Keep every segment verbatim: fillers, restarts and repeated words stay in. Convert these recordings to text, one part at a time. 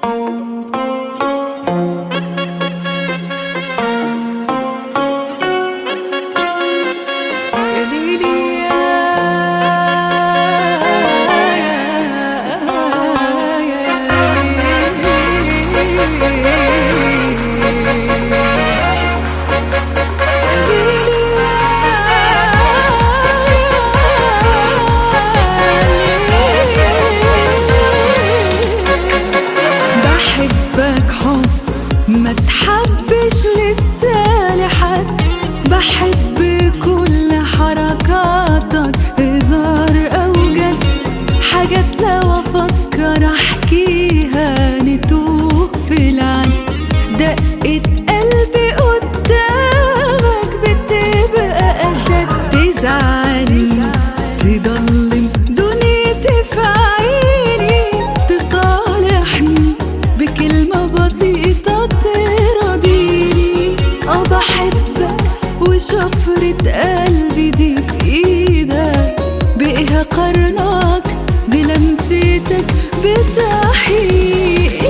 بحبك حب ما تحبش لسه لحد، بحب كل حركاتك هزار أو جد، حاجات لو أفكر أحكيها نتوه في العد، دقة قلبي قدامك بتبقى أشد، تزعلني تضلم دنيتي في عيني، تصالحني بكلمة بسيطة تراضيني. اه بحبك وشفرة قلبي دي في ايدك، بإيه قرنك دي لمستك بتحييني.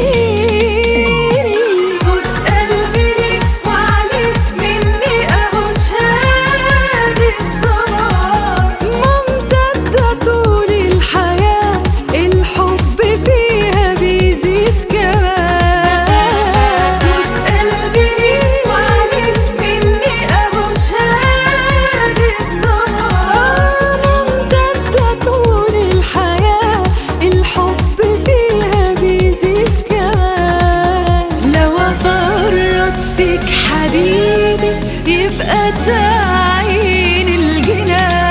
خد قلبي ليك وعليك مني اهو شهادة ضمان، ممتدة طول الحياة الحب فيها بيزيد كمان. خد قلبي ليك وعليك مني اهو شهادة ضمان، ممتدة طول الحياة الحب فيها بيزيد كمان. لو افرط فيك حبيبي يبقى تعين الجنان.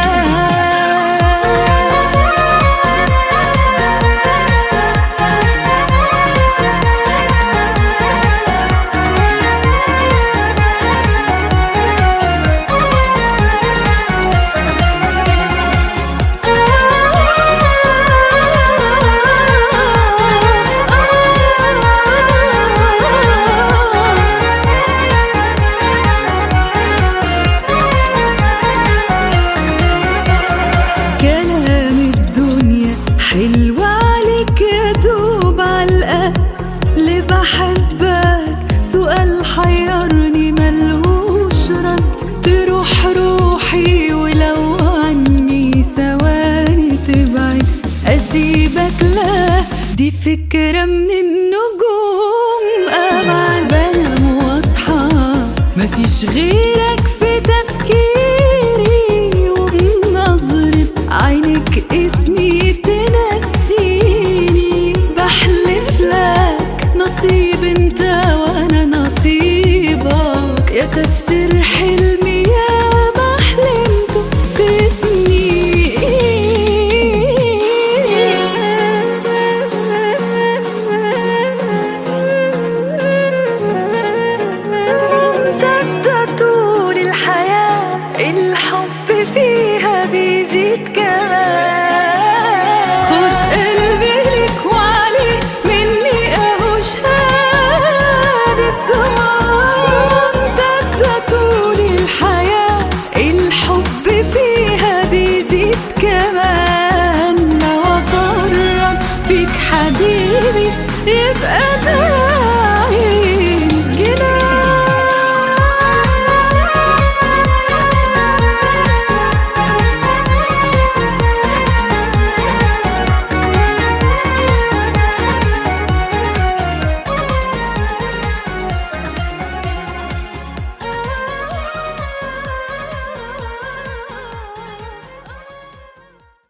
كلام الدنيا حلو عليك يا دوب عالقلب، اللي بحبك سؤال حيرني ملهوش رد، تروح روحي ولو عني ثواني تبعد، أسيبك لا دي فكرة من النجوم أبعد، بنام واصحى مفيش غيرك في تفكيري، وبنظرة عينك اسمي تنسيني، بحلف لك نصيب انت وانا نصيبك، يا تفسير حلمي يا ما حلمته في سنين. ممتدة طول الحياة الحب فيها بيزيد كمان. خد قلبي ليك وعليه مني اهو شهادة ضمان، ممتدة طول الحياة الحب فيها بيزيد كمان. لو أفرط فيك حبيبي يبقى